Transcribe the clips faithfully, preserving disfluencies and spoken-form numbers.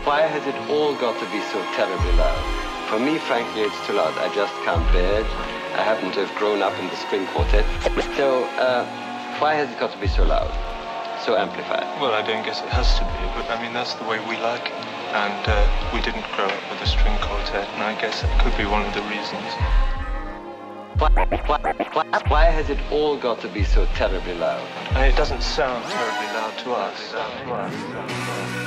Why has it all got to be so terribly loud? For me, frankly, it's too loud. I just can't bear it. I happen to have grown up in the string quartet. So, uh, why has it got to be so loud? So amplified? Well, I don't guess it has to be, but I mean, that's the way we like it. And uh, we didn't grow up with a string quartet, and I guess that could be one of the reasons. Why, why, why, why has it all got to be so terribly loud? And it doesn't sound terribly loud to us. To us.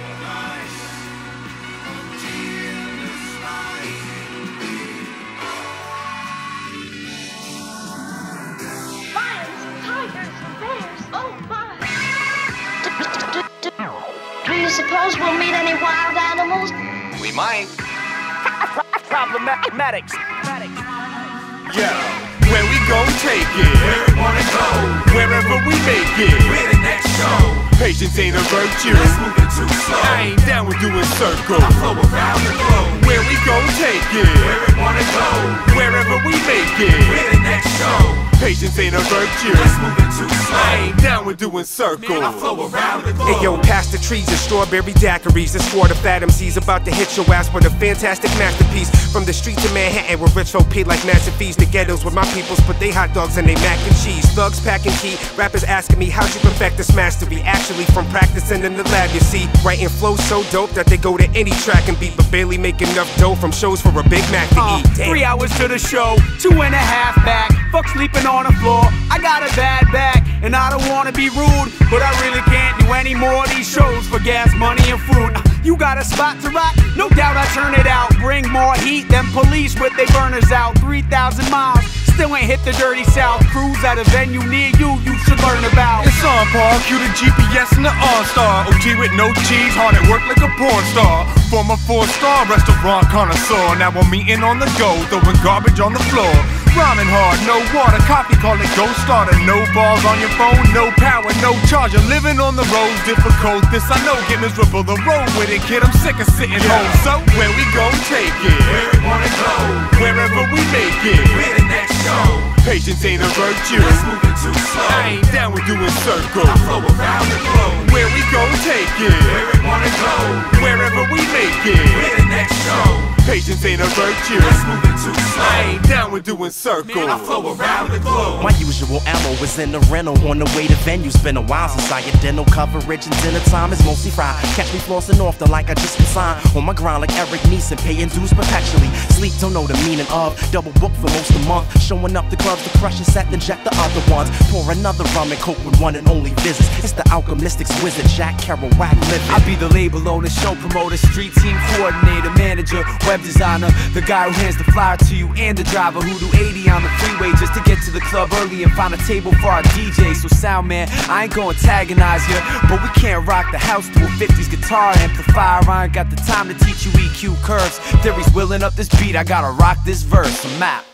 Do you suppose we'll meet any wild animals? We might. Problematics. Yeah, where we gon' take it? Where we wanna go? Wherever we make it. Where the next show? Patience ain't a virtue. Let's move it too slow. I ain't down with doing circles. I flow around the globe. Where we gon' take it? Where we wanna go? Wherever we make it. Where the next show? Patience ain't a virtue. Let's move it too slow. I ain't down with doing circles. Man, I flow around the globe. Hey yo, past the trees and strawberry daiquiris. The squad of Fat M Cs about to hit your ass with a fantastic masterpiece. From the streets of Manhattan where rich folk pay like massive fees. The ghettos where my peoples put they hot dogs and they mac and cheese. Thugs packing key, rappers asking me how'd you perfect this mastery. Actually from practicing in the lab, you see. Writing flows so dope that they go to any track and beat. But barely make enough dough from shows for a Big Mac to uh, eat. Damn. Three hours to the show, two and a half back. Fuck sleeping on the floor, I got a bad back. And I don't wanna be rude, but I really can't do any more of these shows for gas, money, and fruit. You got a spot to rock? No doubt I turn it out. Bring more heat than police with they burners out. three thousand miles, still ain't hit the dirty south. Cruise at a venue near you, you should learn about. It's on par, cue the G P S and the All-Star. O G with no cheese, hard at work like a porn star. Former four-star restaurant connoisseur. Now I'm eating on the go, throwing garbage on the floor. Rhyming hard, no water, coffee, call it ghost starter. No balls on your phone, no power, no charger. Living on the road, difficult, this I know, get miserable. The road with it, kid, I'm sick of sitting yeah. home. So, where we gon' take it? Where we wanna go? Wherever we make it. Where the next show? Patience ain't a virtue. Let's move it too slow. I ain't down with doing circles. I flow around the globe. Where we gon' take it? Where we wanna go? Wherever we make it. Where the next show? Patience ain't a virtue. Let's move it too slow. I ain't down with doing circles. Man, I flow around the globe. My usual ammo was in the rental on the way to venues. Been a while since I had dental coverage and dinner time is mostly fried. Catch me flossing often like I just resigned. On my grind like Eric Neeson, paying dues perpetually. Sleep don't know the meaning of. Double book for most of the month. Showing up the clubs to crush and set, inject the other ones. Pour another rum and coke with one and only visits. It's the alchemistics wizard, Jack Kerouac living. I be the label owner, show promoter, street team coordinator, manager, web designer, the guy who hands the flyer to you and the driver who do eighty on the freeway just to get to the club early and find a table for our D J. So sound man, I ain't gonna antagonize you, but we can't rock the house to a fifties guitar amplifier. I ain't got the time to teach you E Q curves. Theory's willing up this beat, I gotta rock this verse. I'm out.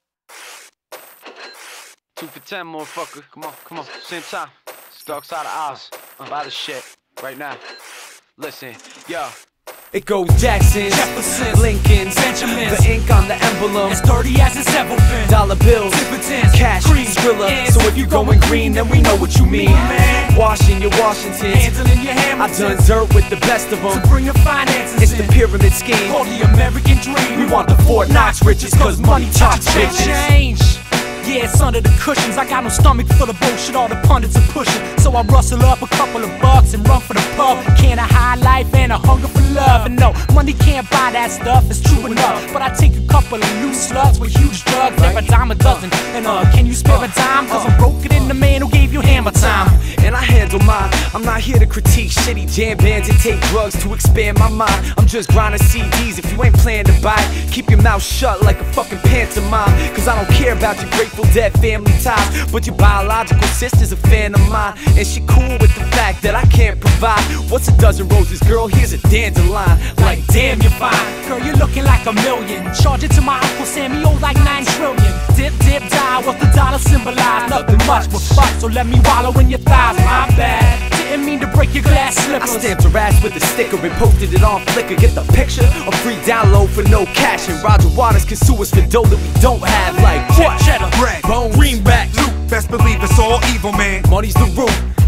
Two for ten, motherfucker. Come on, come on. Same time. It's Dark Side of Oz. Buy the shit right now. Listen, yo. It goes Jackson, Jefferson, Lincoln, Benjamin. The ink on the emblem, as dirty as it's ever been. Dollar bills, dividends, cash, green, Skrilla. So if you going green, then we know what you mean. Washing your Washingtons, handling your Hamiltons. I done dirt with the best of them to bring your finances. It's in. The pyramid scheme, called the American dream. We want the Fort Knox riches, cause money talks bitches. Change. Yeah, it's under the cushions. I got no stomach for the bullshit all the pundits are pushing. So I rustle up a couple of bucks and run for the pub. Can a high life and a hunger for love. And no, money can't buy that stuff, it's true enough. But I take a couple of loose slugs with huge drugs. They're a dime a dozen. And uh, can you spare a dime? Cause I'm broken in the man who gave you hammer time. And I handle mine. I'm not here to critique shitty jam bands and take drugs to expand my mind. I'm just grinding C Ds. If you ain't planning to buy it, keep your mouth shut like a fucking pantomime. Cause I don't care about your Grateful Dead family ties, but your biological sister's a fan of mine. And she cool with the fact that I can't provide. What's a dozen roses, girl? Here's a dandelion. Like damn, you're fine. Girl, you're looking like a million. Charge it to my Uncle Sammy, owe like nine trillion. Dip, dip, die, what the dollar symbolize? Nothing much but fuck, so let me wallow in your thighs. My bad, didn't mean to break your glass slippers. I stamped her ass with a sticker and posted it on Flickr. Get the picture? A free download for no cash. And Roger Waters can sue us for dough that we don't have. Like what? Cheddar, bread, bone, greenback, loot. Best believe it's all evil, man. Money's the root.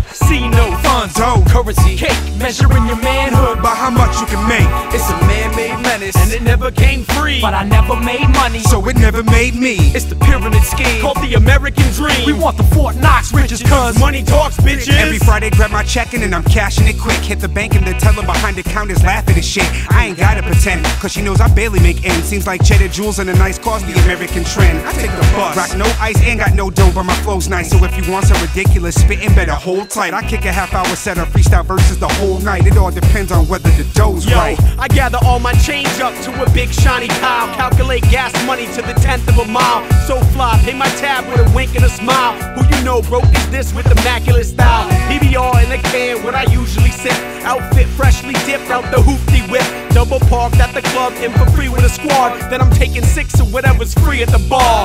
C note, funds, oh, currency, cake, measuring your manhood by how much you can make. It's a man-made menace, and it never came free. But I never made money, so it never made me. It's the pyramid scheme called the American dream. We want the Fort Knox riches, cause money talks, bitches. Every Friday grab my checking and I'm cashing it quick. Hit the bank and the teller behind the counter's laughing at shit. I ain't gotta pretend, cause she knows I barely make ends. Seems like cheddar jewels and a nice cars, the American trend. I take the bus, rock no ice, ain't got no dough, but my flow's nice. So if you want some ridiculous spitting, better hold tight. I kick a half hour set of freestyle verses the whole night. It all depends on whether the dough's Yo, right. I gather all my change up to a big shiny pile. Calculate gas money to the tenth of a mile. So fly, pay my tab with a wink and a smile. Who you know broke is this with immaculate style? P B R in a can, what I usually sip. Outfit freshly dipped out the hoopty whip. Double parked at the club in for free with a squad. Then I'm taking six of whatever's free at the bar.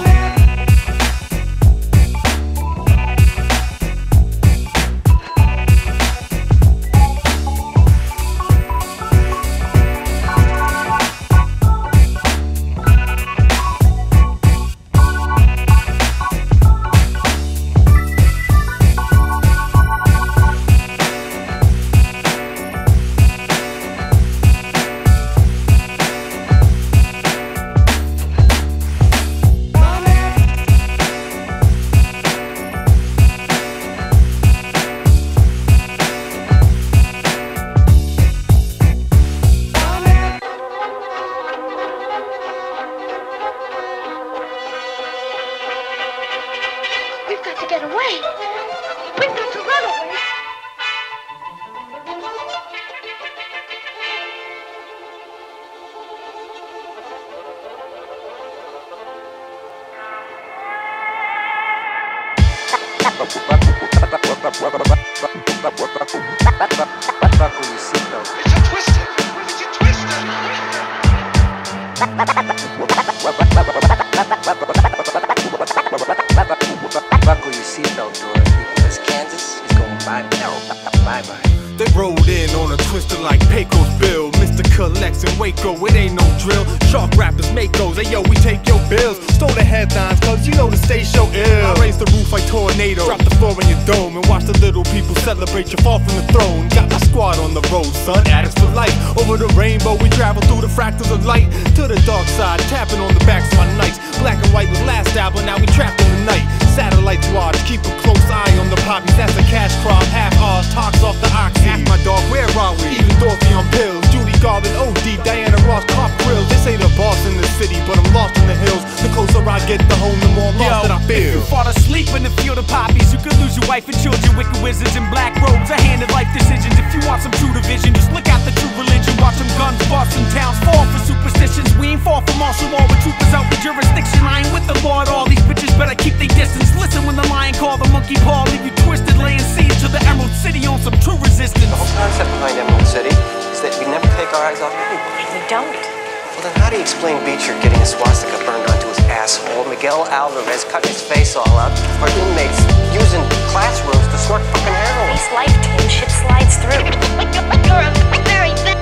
We've got to get away. We've got to run away. Buckle your seatbelt. It's a twister. It's a twister. Buckle your seatbelt, Dorothy, because Kansas is going bye-bye. Bye-bye. They rode in on a twister like Pecos Bill. Mister Collects in Waco, it ain't no drill. Shark rappers make those, hey yo, we take your bills. Stole the headlines, cause you know the stage show ill. I raise the roof like tornado, drop the floor in your dome, and watch the little people celebrate your fall from the throne. Got my squad on the road, son, addicts for life. Over the rainbow, we travel through the fractals of light. To the dark side, tapping on the backs of my nights. Black and white was last album, now we trapped in the night. Satellites watch, keep a close eye on the poppies. That's a cash crop, half ours, talks off the oxy. Ask my dog, where are we? Even Dorothy on pills, Judy Garland, O D, Diana Ross, Cop Grills. They say the boss in the city, but I'm lost in the hills. The closer I get to home, the more lost that I feel. If you fall asleep in the field of poppies, you could lose your wife and children. Wicked wizards in black robes are handed life decisions. If you want some true division, just look out the true religion. Watch them guns bust and towns fall for superstitions. We ain't far from martial law with troopers out the jurisdiction. I ain't with the law at all, these bitches better keep their distance. Listen when the lion call the monkey paw, leave you twisted, laying siege to the Emerald City on some true resistance. The whole concept behind Emerald City is that we never take our eyes off anyone. We don't. Well, then how do you explain Beecher getting a swastika burned onto his asshole, Miguel Alvarez cutting his face all up, or inmates using classrooms to snort fucking heroin? Nice life, Tim. Shit slides through. You're a very bad,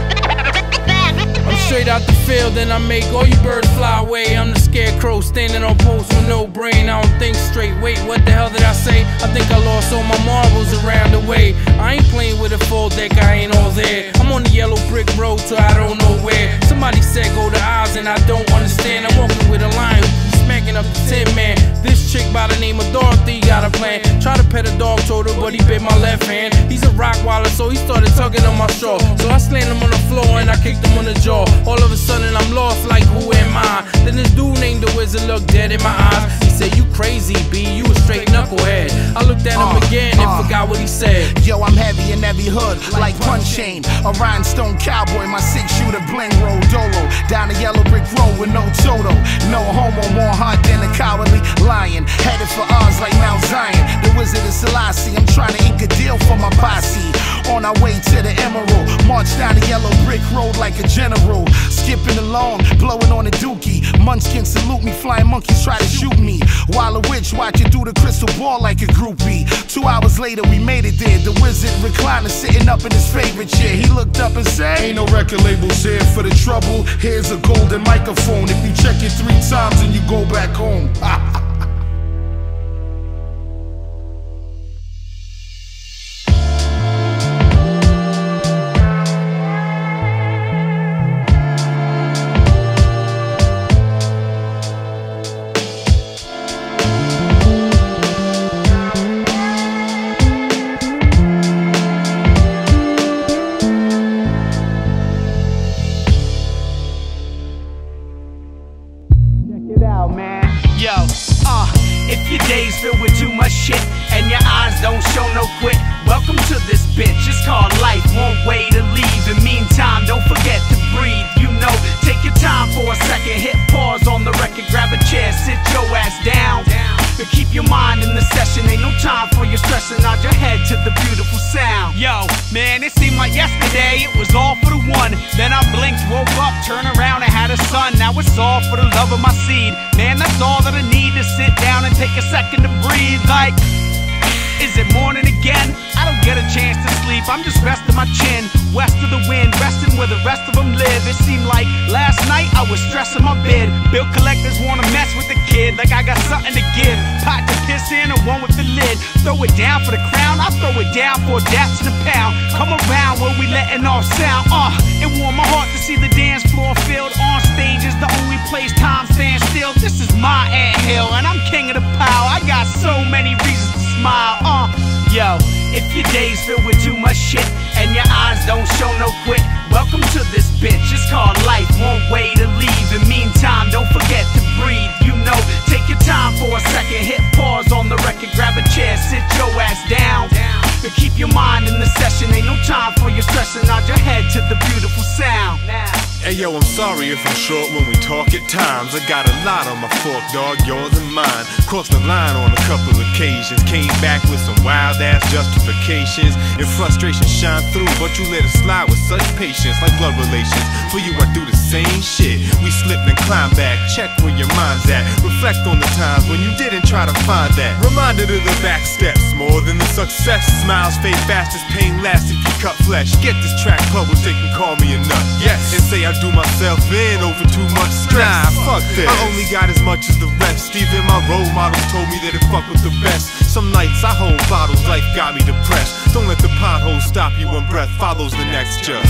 bad, I'm straight out the field and I make all you birds fly away. I'm the scarecrow standing on posts with no brain. I don't think straight. Wait, what the hell did I say? I think I lost all my marbles around the way. I ain't playing with a full deck, I ain't all there. I'm on the yellow brick road to I don't know where. Somebody said go to Oz and I don't understand. I'm walking with a lion smacking up the tin man. This chick by the name of Dorothy got a plan. Try to pet a dog, told her, but he bit my left hand. He's a rockwaller, so he started tugging on my straw. So I slammed him on the floor and I kicked him on the jaw. All of a sudden I'm lost, like who am I? Then this dude named the Wizard looked dead in my eyes. He said, you crazy, B, you a straight knucklehead. I looked at him uh, again and uh, forgot what he said. Yo, I'm heavy in every hood, like Punch Chain. A rhinestone cowboy, my six shooter bling roll dolo. Down the yellow brick road with no Toto. No homo, more heart than a cowardly lion. Headed for Oz like Mount Zion. The Wizard of Selassie, I'm trying to ink a deal for my posse. On our way to the Emerald, march down the yellow brick road like a general. Skipping along, blowing on a dookie. Munchkins salute me, flying monkeys try to shoot me. While a witch watching through the crystal ball like a groupie. Two hours later we made it there. The Wizard recliner sitting up in his favorite chair. He looked up and said, ain't no record labels here for the trouble. Here's a golden microphone. If you check it three times and you go back home. out, man. Yo, uh, if your day's filled with too much shit and your eyes don't show no quit, welcome to this bitch. It's called life, one way to leave. In meantime, don't forget to breathe. You know, take your time for a second, hit pause on the record, grab a chair, sit your ass down. To keep your mind in the session, ain't no time for you stressing. Nod your head to the beautiful sound. Yo, man, it seemed like yesterday it was all for the one. Then I blinked, woke up, turned around and had a son. Now it's all for the love of my seed. Man, that's all that I need to sit down and take a second to breathe. Like, is it morning again? I don't get a chance to sleep, I'm just resting my chin. West of the wind, resting where the rest of them live. It seemed like last night I was stressing my bid. Bill collectors wanna mess with the kid, like I got something to give. Pot to piss in or one with the lid. Throw it down for the crown, I throw it down for a daps and a pound. Come around where we letting off sound. Uh, it warmed my heart to see the dance floor filled. On stage is the only place time stands still. This is my anthill and I'm king of the pow. I got so many reasons to smile. Uh, yo, if your day's filled with too much shit and your eyes don't show no quit, welcome to this bitch. It's called life, one way to leave. In meantime, don't forget to breathe. You know, take your time for a second, hit pause on the record, grab a chair, sit your ass down. To keep your mind in the session, ain't no time for you stressing. Nod your head to the beautiful sound. Hey yo, I'm sorry if I'm short when we talk at times. I got a lot on my fork, dog, yours and mine. Crossed the line on a couple occasions. Came back with some wild ass justifications. And frustration shine through, but you let it slide with such patience, like blood relations. For you I do the same shit. We slipped and climbed back, check where your mind's at. Reflect on the times when you didn't try to find that. Reminded of the back steps, more than the success. Smiles fade fast as pain lasts if you cut flesh. Get this track published, they can call me a nut. Yes, and say I do myself in over too much stress. Nah, fuck this. I only got as much as the rest. Even my role models told me that it fuck with the best. Some nights I hold bottles, life got me depressed. Don't let the potholes stop you when breath follows the next just.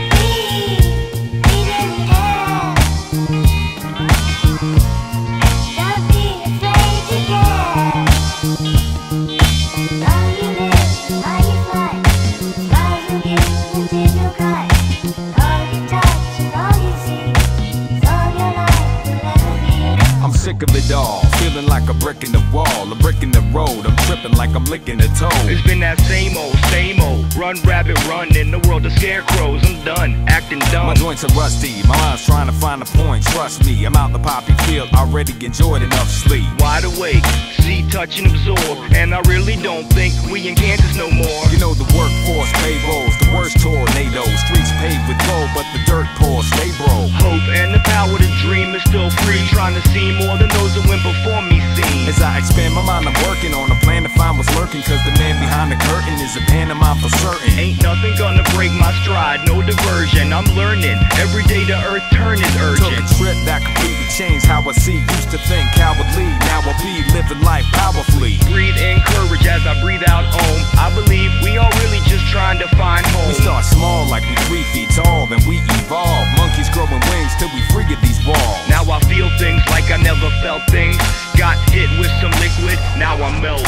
Sick of it all, feeling like a brick in the wall, a brick in the road. I'm tripping like I'm licking a toe. It's been that same old, same old. Run, rabbit, run in the world of scarecrows. I'm done, acting dumb. My joints are rusty, my mind's trying to find a point. Trust me, I'm out the poppy field, already enjoyed enough sleep. Wide awake, see, touch and absorb. And I really don't think we in Kansas no more. You know the workforce payrolls, the worst tornadoes. Streets paved with gold, but the dirt poor stay broke. Hope and the power to dream is still free. Trying to see more than those that went before me seen. As I expand my mind, I'm working on a plan to find what's lurking. Cause the man behind the curtain is a pantomime for certain. Ain't nothing gonna break my stride, no diversion. I'm learning, every day the earth turn is urgent. Took a trip that completely changed how I see. Used to think cowardly, now I be living life powerfully. Breathe in courage as I breathe out home. I believe we all really just trying to find home. We start small like we three feet tall, then we evolve. Monkeys growing wings till we free of these walls. Now I feel things like I never felt things. Got hit with some liquid, now I'm melting.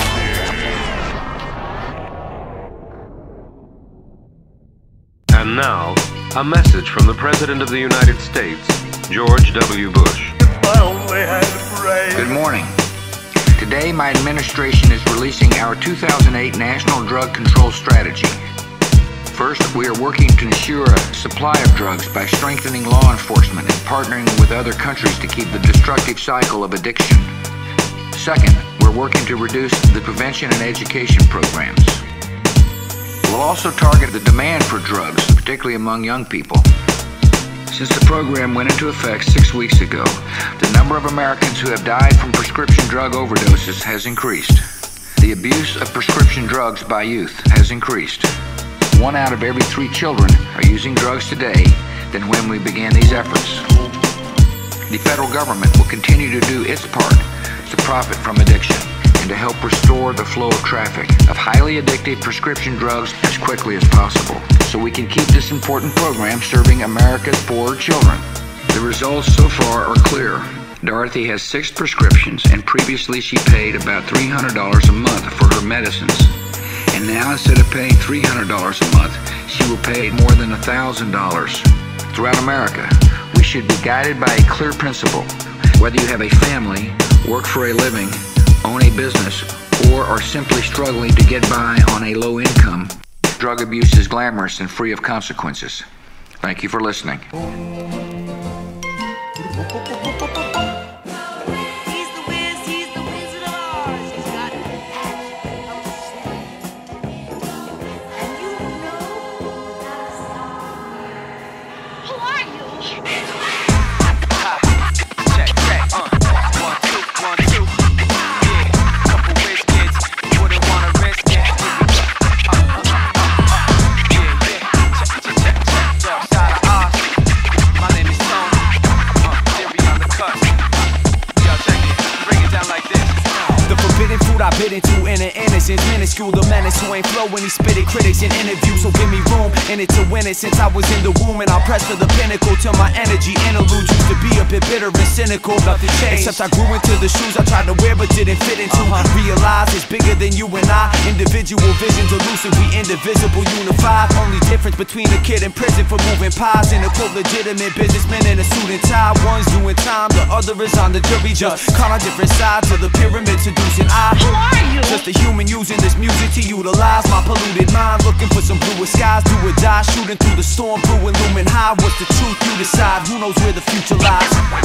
And now, a message from the President of the United States, George W. Bush. Good morning. Today, my administration is releasing our two thousand eight National Drug Control Strategy. First, we are working to ensure a supply of drugs by strengthening law enforcement and partnering with other countries to keep the destructive cycle of addiction. Second, we're working to reduce the prevention and education programs. We'll also target the demand for drugs, particularly among young people. Since the program went into effect six weeks ago, the number of Americans who have died from prescription drug overdoses has increased. The abuse of prescription drugs by youth has increased. One out of every three children are using drugs today than when we began these efforts. The federal government will continue to do its part to profit from addiction and to help restore the flow of traffic of highly addictive prescription drugs as quickly as possible, so we can keep this important program serving America's poorer children. The results so far are clear. Dorothy has six prescriptions, and previously she paid about three hundred dollars a month for her medicines. And now, instead of paying three hundred dollars a month, she will pay more than one thousand dollars. Throughout America, we should be guided by a clear principle. Whether you have a family, work for a living, own a business, or are simply struggling to get by on a low income, drug abuse is glamorous and free of consequences. Thank you for listening. Into inner innocence, minuscule the menace who ain't flow when he spit it. Critics in interviews, so give me room in it to win it. Since I was in the womb and I'll press for the pinnacle till my energy interludes used to be a bit bitter and cynical. Nothing changed, except I grew into the shoes I tried to wear but didn't fit into. uh-huh. Realize it's bigger than you and I. Individual visions elusive, we indivisible, unified. Only difference between a kid in prison for moving pies and a quote legitimate businessman in a suit and tie. One's doing time, the other is on the jury. Just caught on different sides of the pyramid, seducing I. Who are you? Just a human using this music to utilize my polluted mind, looking for some bluer skies, do or die, shooting through the storm, brewing, looming high. What's the truth? You decide. Who knows where the future lies?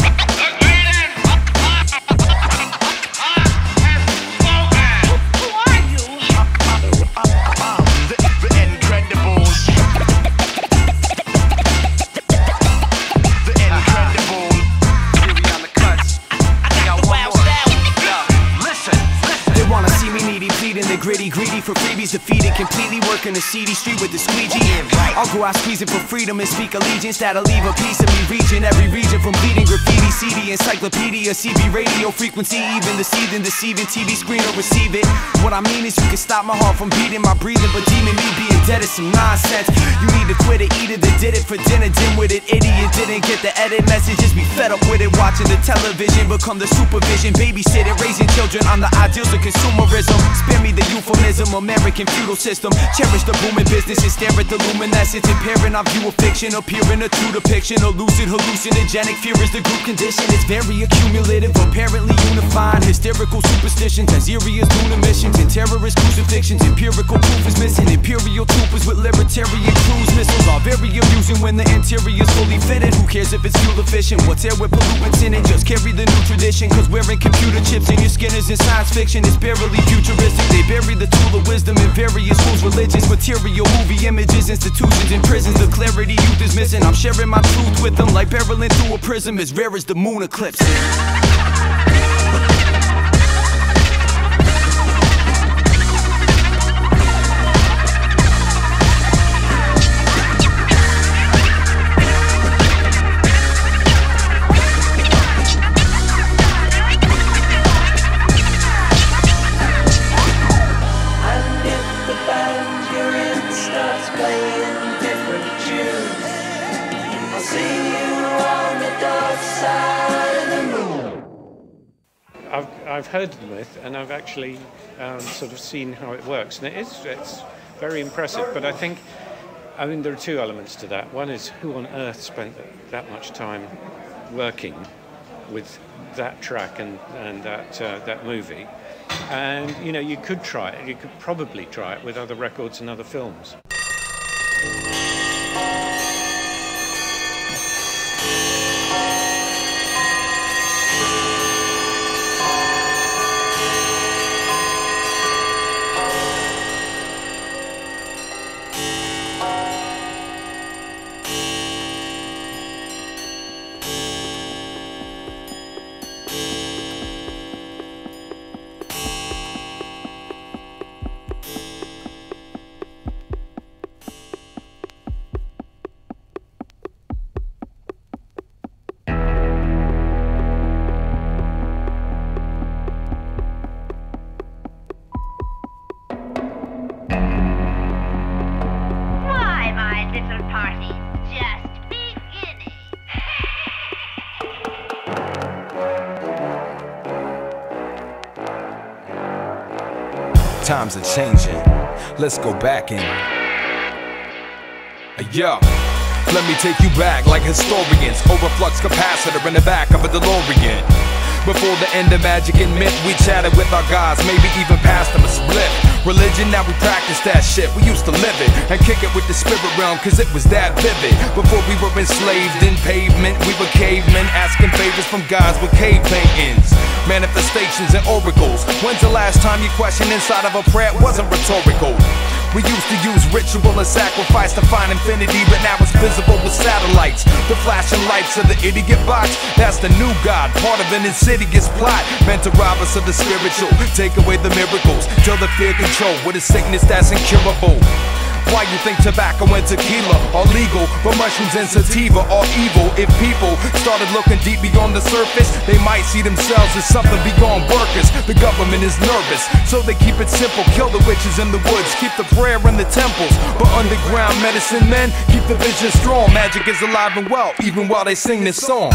Gritty, greedy for freebies, defeated completely, working the seedy street with the squeegee. I'll go out squeezing for freedom and speak allegiance that'll leave a piece of me reaching every region, from bleeding graffiti, C D, encyclopedia, C B radio frequency, even the seething, deceiving T V screen or receive it. What I mean is you can stop my heart from beating, my breathing, but deeming me being dead is some nonsense. You need to quit it, either that did it for dinner, dim with it, idiot didn't get the edit message, just be fed up with it, watching the television become the supervision, babysitting, raising children on the ideals of consumerism. Spare me the euphemism, American feudal system. Cherish the booming business and stare at the luminescence. Impairing our view of fiction, appearing a true depiction. A lucid, hallucinogenic fear is the group condition. It's very accumulative, apparently unifying. Hysterical superstitions as eerie as lunar missions and terrorist crucifixions. Empirical proof is missing. Imperial troopers with libertarian cruise missiles are very amusing when the interior's fully fitted. Who cares if it's fuel efficient? What's air with pollutants in it? Just carry the new tradition, cause wearing computer chips in your skin is in science fiction. It's barely futuristic. They bury the tool of wisdom in various schools, religions, material, movie images, institutions, and prisons. The clarity youth is missing. I'm sharing my truth with them like barreling through a prism, as rare as the moon eclipse. I've, I've heard of the myth, and I've actually um, sort of seen how it works, and it is, it's very impressive. But I think, I mean, there are two elements to that. One is, who on earth spent that much time working with that track and, and that, uh, that movie? And, you know, you could try it. You could probably try it with other records and other films. Times are changing. Let's go back and yo, let me take you back like historians. Overflux capacitor in the back of a DeLorean. Before the end of magic and myth, we chatted with our gods, maybe even passed them a split. Religion, now we practice that shit. We used to live it and kick it with the spirit realm, cause it was that vivid. Before we were enslaved in pavement, we were cavemen, asking favors from gods with cave paintings, manifestations and oracles. When's the last time you questioned inside of a prayer? It wasn't rhetorical. We used to use ritual and sacrifice to find infinity, but now it's visible with satellites. The flashing lights of the idiot box, that's the new god, part of an insidious plot meant to rob us of the spiritual, take away the miracles, till the fear control with a sickness that's incurable. Why you think tobacco and tequila are legal, but mushrooms and sativa are evil? If people started looking deep beyond the surface, they might see themselves as something beyond workers. The government is nervous, so they keep it simple. Kill the witches in the woods, keep the prayer in the temples. But underground medicine men keep the vision strong. Magic is alive and well, even while they sing this song.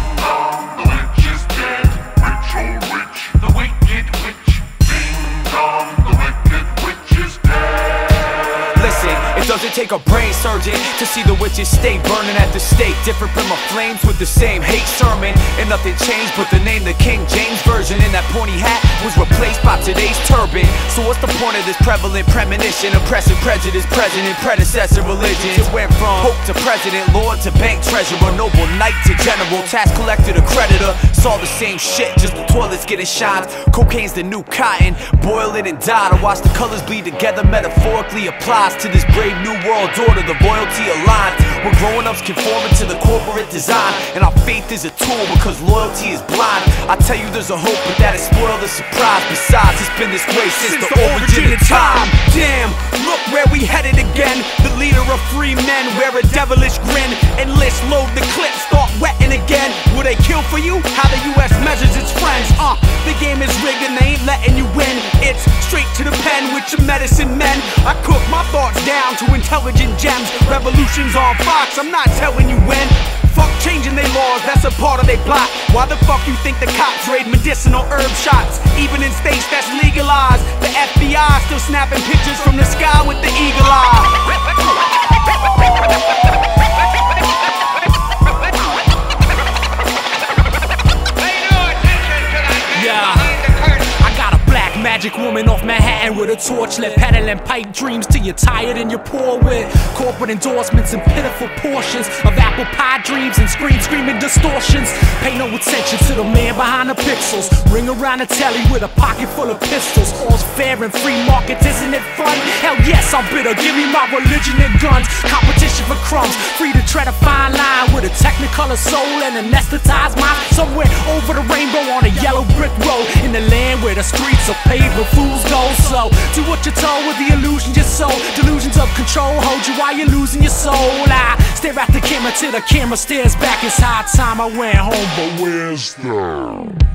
The witch is dead, witch oh witch, the wicked witch. Ding dong, the wicked witch is dead. Listen, it doesn't take a brain surgeon to see the witches stay burning at the stake. Different from a flames with the same hate sermon, and nothing changed but the name, the King James Version. And that pointy hat was replaced by today's turban. So what's the point of this prevalent premonition? Oppressive prejudice, present and predecessor religions. It went from pope to president, lord to bank treasurer, noble knight to general, tax collector to creditor. It's all the same shit, just the toilets getting shined. Cocaine's the new cotton, boil it and dye to watch the colors bleed together, metaphorically applies to this brave new world order, the royalty aligned. We're growing ups conforming to the corporate design, and our faith is a tool because loyalty is blind. I tell you there's a hope, but that is spoiled the surprise. Besides, it's been this way since, since the, the origin of time. Damn, look where we headed again. The leader of free men, wear a devilish grin. Enlist, load the clip, start wetting again. Will they kill for you? How the U S measures its friends. Uh, the game is rigged and they ain't letting you win. It's straight to the pen with your medicine men. I cook my thoughts down to intelligent gems. Revolutions on Fox, I'm not telling you when. Fuck changing their laws, that's a part of their plot. Why the fuck you think the cops raid medicinal herb shots? Even in states that's legalized, the F B I still snapping pictures from the sky with the eagle eye. Yeah, I got a black magic woman off Manhattan with a torch lit, peddling pipe dreams till you're tired and you're poor with corporate endorsements and pitiful portions of apple pie dreams and scream screaming distortions. Pay no attention to the man behind the pixels. Ring around the telly with a pocket full of pistols. All's fair and free markets, isn't it fun? Hell yes, I'm bitter, give me my religion and guns. Competition for crumbs, free to tread a fine line with a technicolor soul and anesthetized mind. Somewhere over the rainbow on a yellow brick road, in the land where the streets are paved with fools go. So do what you're told with the illusion you sold. Delusions of control hold you while you're losing your soul. I stare at the camera till the camera stares back. It's high time I went home, but where's the...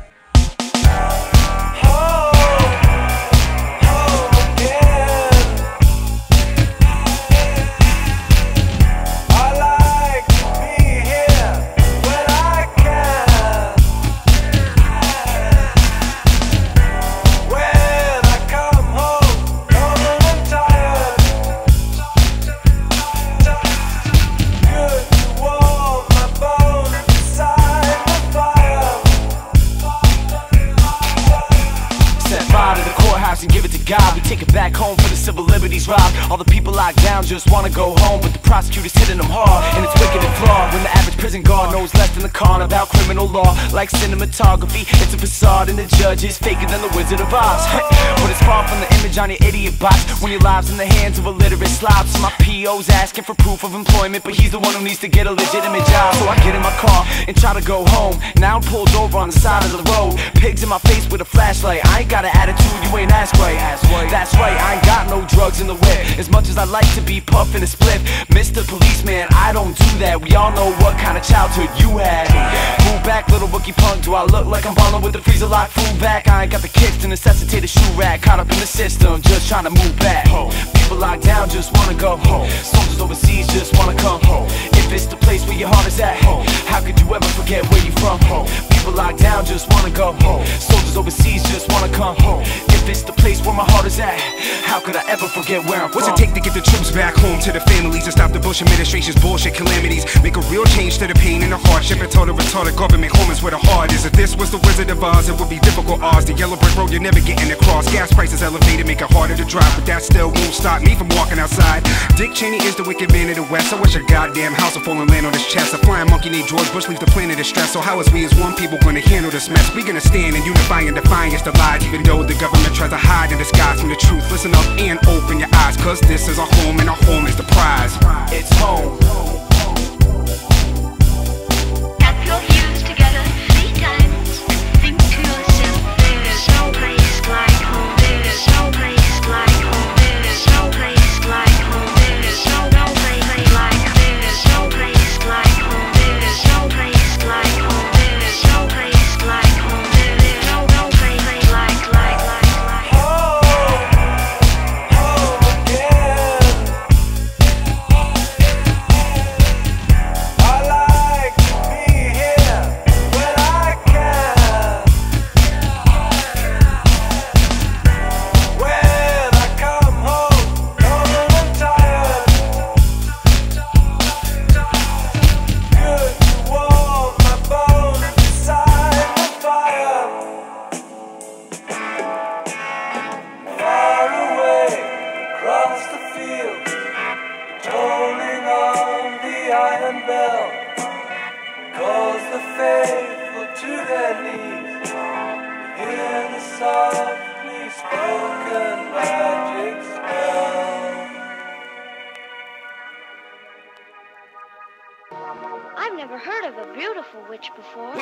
and give it to God. We take it back home for the civil liberties robbed. All the people locked down just wanna go home, but the prosecutors hitting them hard, and it's wicked and flawed. When the average prison guard knows less than the con about criminal law. Like cinematography, it's a facade, and the judge is faker than the Wizard of Oz. But it's far from the image on your idiot box when your lives in the hands of illiterate slobs. So my P O's asking for proof of employment, but he's the one who needs to get a legitimate job. So I get in my car and try to go home. Now I'm pulled over on the side of the road. Pigs in my face with a flashlight. I ain't got an attitude, you ain't asked right. That's right, I ain't got no drugs in the whip. As much as I like to be puffin' a spliff, Mister Policeman, I don't do that. We all know what kind of childhood you had. Move back, little rookie punk. Do I look like I'm ballin' with the freezer lock food back? I ain't got the kicks to necessitate a shoe rack. Caught up in the system, just trying to move back. People locked down just wanna go home. Soldiers overseas just wanna come home. If it's the place where your heart is at home, how could you ever forget where you from home? People locked down just wanna go home. Soldiers overseas just wanna come home. If it's the place where my my heart is at. How could I ever forget where I'm from? What's it take to get the troops back home to the families and stop the Bush administration's bullshit calamities? Make a real change to the pain and the hardship and tell the retarded government home is where the heart is. If this was the Wizard of Oz, it would be difficult odds. The yellow brick road you're never getting across. Gas prices elevated, make it harder to drive, but that still won't stop me from walking outside. Dick Cheney is the wicked man of the West. I wish a goddamn house would fall and land on his chest. A flying monkey named George Bush leaves the planet of stress. So how is we as one people gonna handle this mess? We gonna stand and unify and defy against the lies, even though the government tries to hide and disguise from the truth. Listen up and open your eyes, cause this is our home and our home is the prize. It's home. Tap your heels together three times. Think to yourself, there's no place like home. There's no place like home. There's no place like home. There's no no place like. There's no place like home. There's no place like home. There's no place like home. There's no no place like like like like. I've never heard of a beautiful witch before.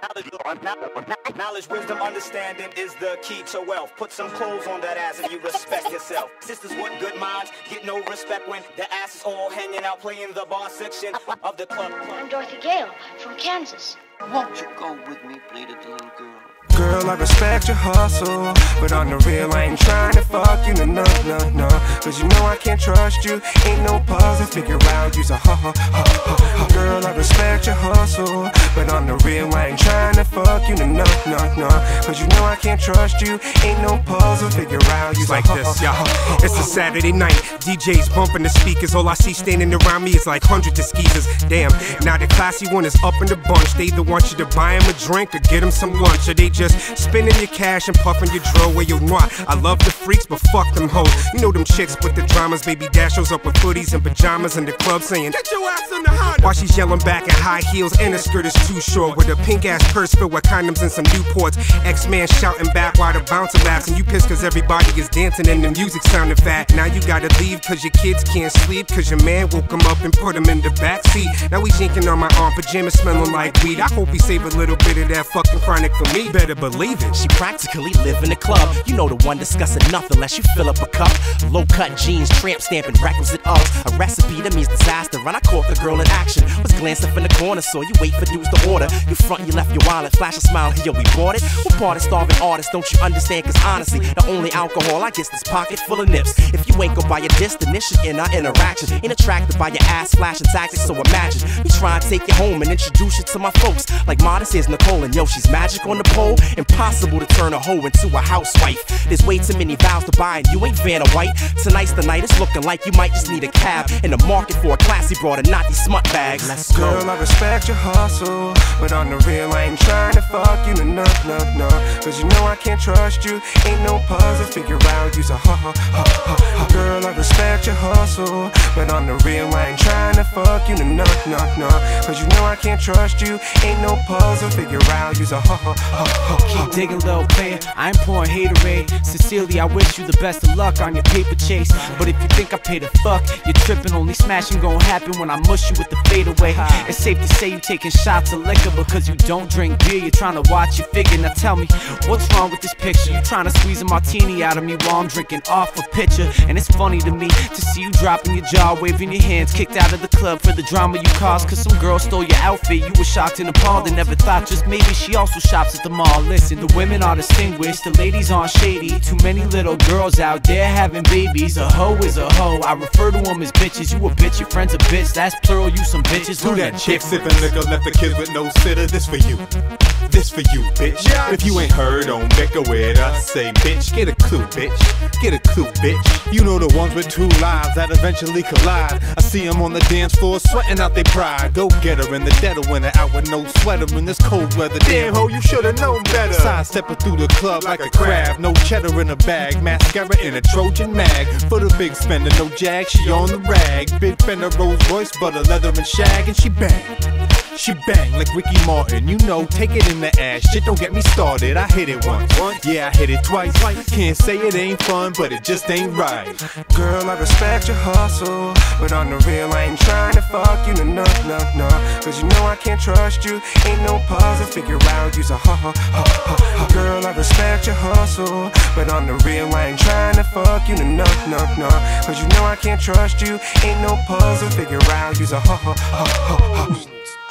Knowledge, wisdom, understanding is the key to wealth. Put some clothes on that ass and you respect yourself. Sisters with good minds get no respect when the ass is all hanging out playing the bar section of the club. I'm Dorothy Gale from Kansas. Won't you go with me, pleaded the little girl. Girl, I respect your hustle, but on the real, I ain't trying to fuck you, no, no, no, no. Cause you know I can't trust you, ain't no puzzle, figure out you's a ha ha ha ha ha. Girl, I respect your hustle, but on the real, I ain't trying to fuck you, no, no, no, no. Cause you know I can't trust you, ain't no puzzle, figure out you's like this, yeah. It's a Saturday night, D Js bumping the speakers, all I see standing around me is like hundreds of skeezers. Damn, now the classy one is up in the bunch, they either want you to buy him a drink or get him some lunch, or they just spending your cash and puffing your drill where you want. I love the freaks, but fuck them hoes. You know them chicks with the dramas. Baby Dash shows up with footies and pajamas in the club saying, get your ass in the Honda. While she's yelling back in high heels and her skirt is too short, with a pink ass purse filled with condoms and some Newports. X-Man shouting back while the bouncer laughs, and you pissed cause everybody is dancing and the music sounding fat. Now you gotta leave cause your kids can't sleep, cause your man woke them up and put them in the back seat. Now we jinking on my arm, pajamas smelling like weed. I hope he save a little bit of that fucking chronic for me. Better believe it. She practically live in the club. You know the one discussing nothing unless you fill up a cup. Low cut jeans, tramp stamping requisite Uggs. A recipe that means disaster. And I caught the girl in action. Was glancing from the corner, so you wait for dudes to order. You front, you left your wallet, flash a smile. Yo, we bought it. What part of starving artists don't you understand? Cause honestly, the only alcohol I guess this pocket full of nips. If you ain't go by your diss, then this shit in our interaction. Ain't attracted by your ass flashing tactics, so imagine me try and take you home and introduce you to my folks. Like Modest is Nicole, and yo, she's magic on the pole. Impossible to turn a hoe into a housewife. There's way too many vows to buy, and you ain't Vanna White. Tonight's the night, it's looking like you might just need a cab in the market for a classy broad and not these smut bags. Let's go. Girl, I respect your hustle, but on the real, I ain't trying to fuck you, no, no, no. Cause you know I can't trust you, ain't no puzzle, figure out you's a ha ha ha ha ha. Girl, I respect your hustle, but on the real, I ain't trying to fuck you, no, no, no, no. Cause you know I can't trust you, ain't no puzzle, figure out you's a ha ha ha ha. Keep digging, little player, I ain't pouring haterade. Sincerely, I wish you the best of luck on your paper chase. But if you think I paid a fuck, you're tripping. Only smashing gon' happen when I mush you with the fadeaway. It's safe to say you taking shots of liquor because you don't drink beer. You're trying to watch your figure. Now tell me, what's wrong with this picture? You trying to squeeze a martini out of me while I'm drinking off a pitcher. And it's funny to me to see you dropping your jaw, waving your hands, kicked out of the club for the drama you caused. Cause some girl stole your outfit, you were shocked and appalled and never thought just maybe she also shops at the mall. Listen, the women are distinguished, the ladies aren't shady. Too many little girls out there having babies. A hoe is a hoe, I refer to them as bitches. You a bitch, your friend's a bitch, that's plural, you some bitches. Who that chick sipping liquor left the kids with no sitter? This for you, this for you, bitch. If you ain't heard heard, don't bicker with us. Say, bitch, get a clue, bitch. Get a clue, bitch. You know the ones with two lives that eventually collide. I see them on the dance floor sweating out their pride. Go get her in the dead of winter, out with no sweater in this cold weather. Damn ho, you should've known better. Sidestepping through the club like a crab. No cheddar in a bag, mascara in a Trojan mag. For the big spender, no jag, she on the rag. Big Fender, Rolls Royce, butter, leather and shag. And she bang, she bang like Ricky Martin. You know, take it in the ass, shit don't get me started. I hit it once, yeah I hit it twice. Can't say it ain't fun, but it just ain't right. Girl, I respect your hustle, but on the real I ain't trying to fuck you, no, no, no. Cause you know I can't trust you, ain't no puzzle, figure out you's a ha ha ha ha ha. Girl, I respect your hustle, but on the real I ain't trying to fuck you, no, no, no. Cause you know I can't trust you, ain't no puzzle, figure out you's a ha ha ha ha ha.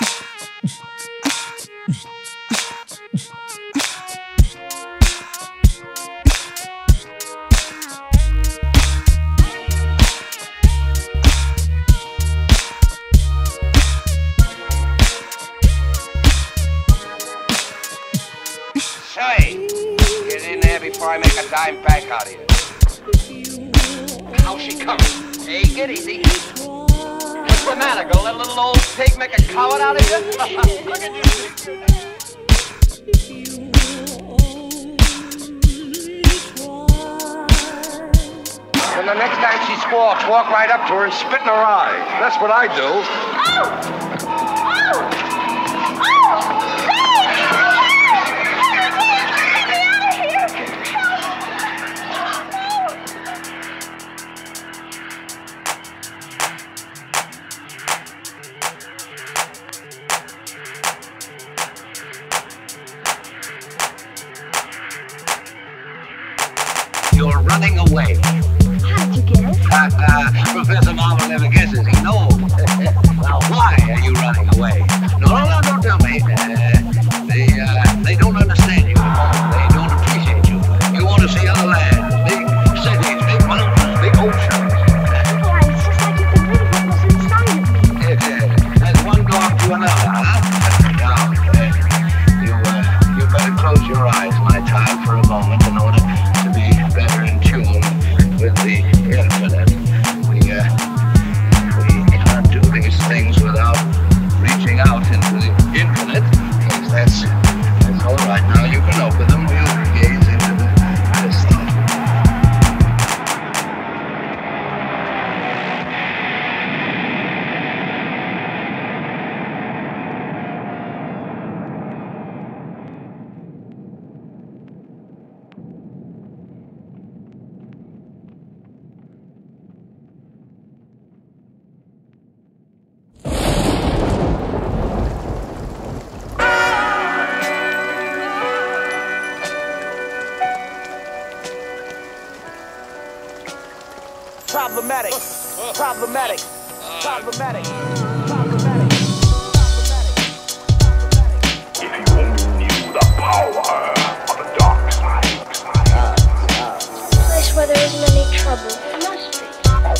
Before I make a dime back out of you. How's she coming? Hey, get easy. What's the matter, girl? Let a little old pig make a coward out of you? Look at you. And the next time she squawks, walk right up to her and spit in her eye. That's what I do. Oh! Oh! Oh! You're running away. How'd you guess? Uh, Professor Marvel never guesses, he knows. Now, why are you running away? No, no, no, don't tell me. Uh, they, uh, they don't understand you. They don't appreciate you. You want to see other lands, big cities, big mountains, big oceans. Why, it's just like you've been reading what was inside of me. It's, uh, there's one door to another, huh? Now, uh, you, uh, you better close your eyes, my child, for a moment in order to be better in tune with the infinite. We, uh, we can't do these things without reaching out into the infinite. Yes, that's, that's all right. Now you can open them. We'll gaze into the crystal. Problematic, problematic, problematic, problematic. If you only knew the power of the dark side. Place where there isn't any trouble. It must be.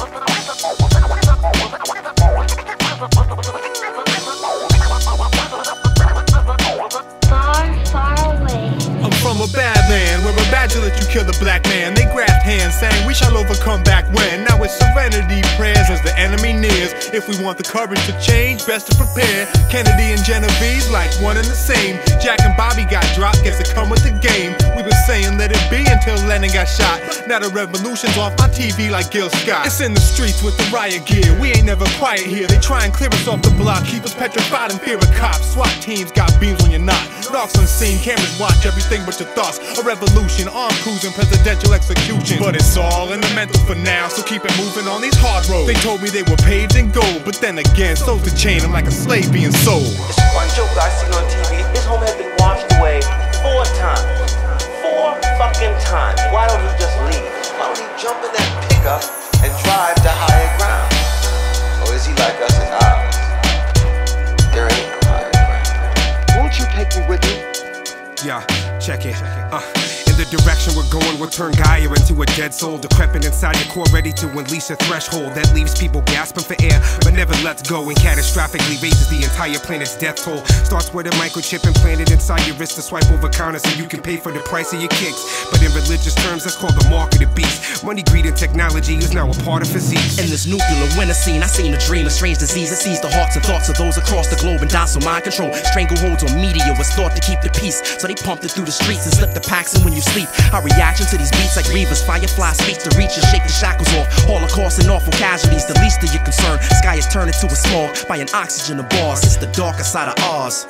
Far, far away. I'm from a bad land where a badger let you kill the black man. They grabbed hands saying we shall overcome back when. Now it's serenity prayers as the enemy nears. If we want the courage to change, best to prepare. Kennedy and Genevieve like one and the same. Jack and Bobby got dropped, guess it come with the game. We been saying let it be until Lennon got shot. Now the revolution's off my T V like Gil Scott. It's in the streets with the riot gear. We ain't never quiet here. They try and clear us off the block, keep us petrified in fear of cops. SWAT teams got beams when you're not. Rocks unseen, cameras watch everything but your thoughts. A revolution, armed cruising, presidential execution. But it's all in the mental for now, so keep it moving on these hard roads. They told me they were paved in gold, but then again, so's the chain, I'm like a slave being sold. It's one joke I seen on T V. His home had been washed away four times. Four fucking times. Why don't he just leave? Why don't he jump in that pickup and drive to higher ground? Or is he like us in ours? There ain't no higher ground. Won't you take me with you? Yeah, check it. Uh. the direction we're going will turn Gaia into a dead soul, decrepit inside your core, ready to unleash a threshold that leaves people gasping for air, but never lets go, and catastrophically raises the entire planet's death toll. Starts with a microchip implanted inside your wrist to swipe over counters so you can pay for the price of your kicks. But in religious terms, that's called the mark of the beast. Money, greed, and technology is now a part of physique. In this nuclear winter scene, I seen a dream, a strange disease. It sees the hearts and thoughts of those across the globe and docile mind control. Strangleholds on media was thought to keep the peace, so they pumped it through the streets and slipped the packs in when you sleep. Our reaction to these beats like Reavers, Firefly speaks to reach and shake the shackles off. Holocaust and awful casualties, the least of your concern. Sky is turned into a smog by an oxygen of bars. It's the darker side of Oz.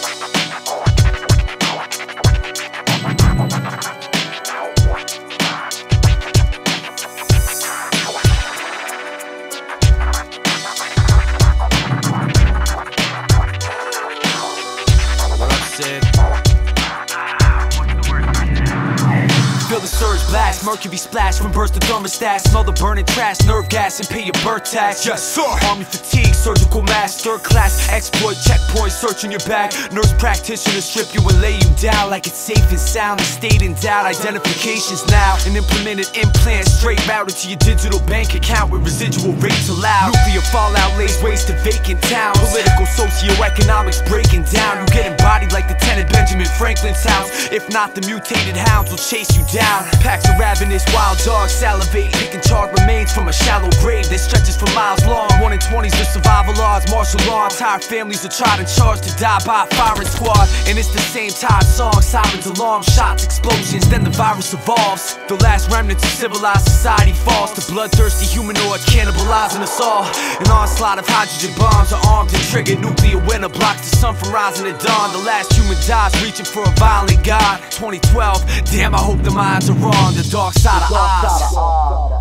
Feel the surge blast, mercury splash from burst the thermostat. Smell the burning trash, nerve gas, and pay your birth tax. Yes sir. Army fatigue, surgical mask, third class exploit, checkpoint, searching your bag. Nurse practitioner strip you and lay you down like it's safe and sound. The state in doubt, identifications now. An implemented implant straight routed to your digital bank account with residual rates allowed. Nuclear fallout lays waste to vacant towns. Political socioeconomics breaking down. You get embodied like Lieutenant Benjamin Franklin's house. If not, the mutated hounds will chase you down. Packs of ravenous wild dogs salivate, picking charred remains from a shallow grave that stretches for miles long. One in twenties the survival odds, martial law. Entire families are tried and charged to die by a firing squad. And it's the same tired song, sirens, alarm shots, explosions, then the virus evolves. The last remnants of civilized society falls to bloodthirsty humanoids cannibalizing us all. An onslaught of hydrogen bombs are armed and triggered. Nuclear winter blocks the sun from rising at dawn. The last human dies reaching for a violent god. twenty twelve, damn, I hope the minds are wrong. The dark side of Oz.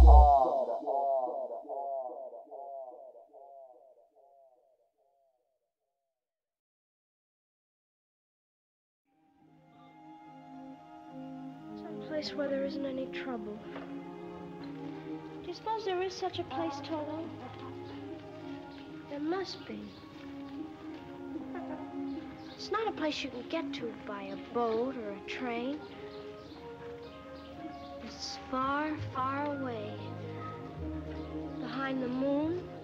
Some place where there isn't any trouble. Do you suppose there is such a place, Toto? There must be. It's not a place you can get to by a boat or a train. It's far, far away. Behind the moon,